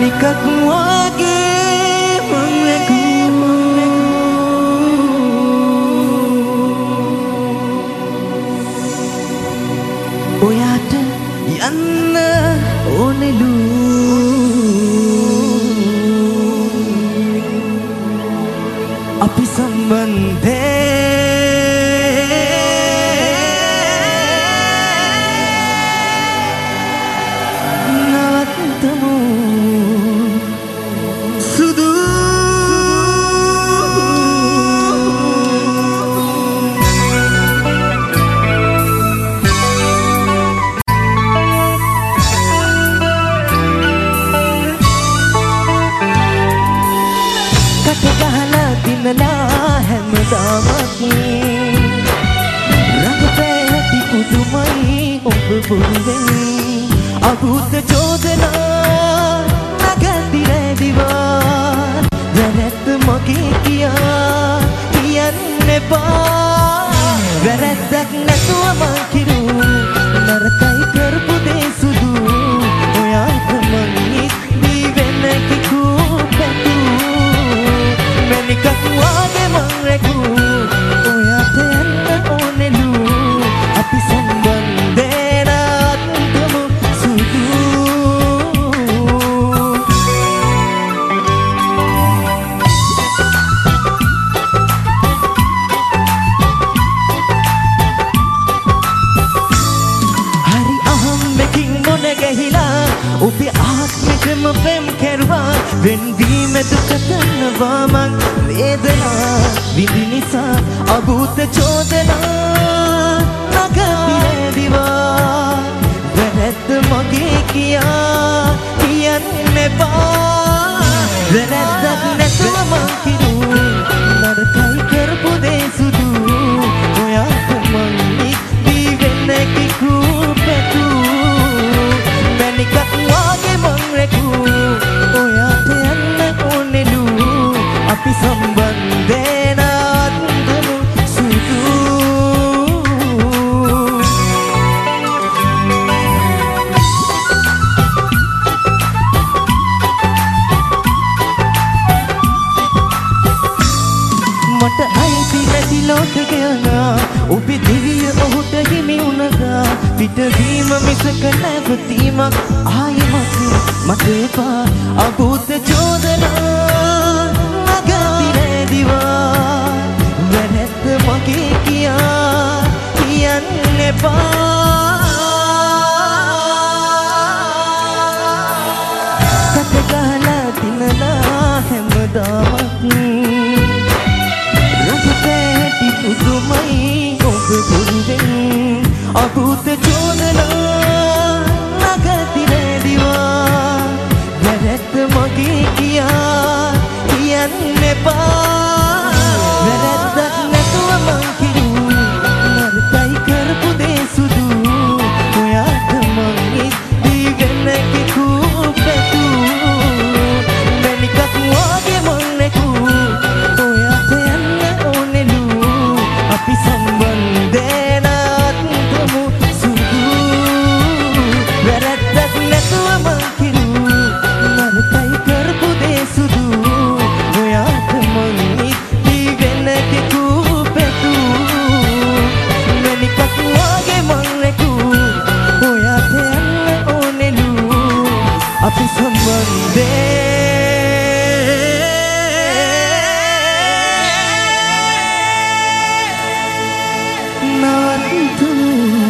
මැණිකක් වගේ මං ඔයාට යන්න ඕනෙලු අපි සම්බන්ධේ නවත්තමු සුදු දිනලා හැමදාමත් රඟපෑටි පුදුමයි ඔබ පුරුවෙන් අභූත චෝදනා නගතිරැදිවා වැරැද්ද මගේ කියා කියන්න එපා වැරැද්දක් නැතුව මං කිරු නරකයි කරපු දේ සුදු ඔයාට මං ඉස්දී වෙන කිකූ පැතු මැණිකක් වගේ මං රැකූ ඔයාට යන්න ඕනෙලු අපි සම්බන්ධේ නවත්තමු සුදු හරි අහම්බකින් මොන ගැහිලා ඔබේ ආත්මෙටම පෙම් කෙරුවා වෙන්වීම දුක දන්නවා මං වේදනා විඳි නිසා අභූත චෝදනා නගතිරැදිවා වැරැද්ද මගේ කියා කියන්න එපා වැරැද්දක් නැතුව මං කිරු නරකයි කරපු දේ සුදු ඔයාට මං ඉස්දී වෙන කිකූ පැතු මැණිකක් වගේ මං රැකූ ඔයාට යන්න ඕනෙලු අපි සම්බන්ධේ නවත්තමු සුදු මට අයිති නැති ලෝකයක ඔබේ දිවිය ඔහුට හිමි වුණා පිටවීම මිසක නැවතීමක් ආයෙමත් මට එපා අභූත චෝදනා නගතිරැදිවා වැරැද්ද මගේ කියා කියන්න එපා සතගහලා දිනලා හැමදාමත් රඟපෑටි පුදුමයි ඔබ පුරුවෙන් අභූත චෝදනා නගතිරැදිවා වැරැද්ද මගේ කියා කියන්න එපා වැරැද්දක් නැතුව මං කිරු නරකයි කරපු දේ සුදු ඔයාට මං ඉස්දී වෙන කිකූ පැතු මැණිකක් වගේ මං රැකූ ඔයාට යන්න ඕනෙලු අපි සම්බන්ධේ නවත්තමු සුදු වැරැද්දක් නැතුව මං කිරු නරකයි කරපු දේ සුදු ඔයාට මං ඉස්දී වෙන කිකූ පැතු මැණිකක් වගේ මං රැකූ ඔයාට යන්න ඕනෙලු අපි සම්බන්ධේ නවත්තමු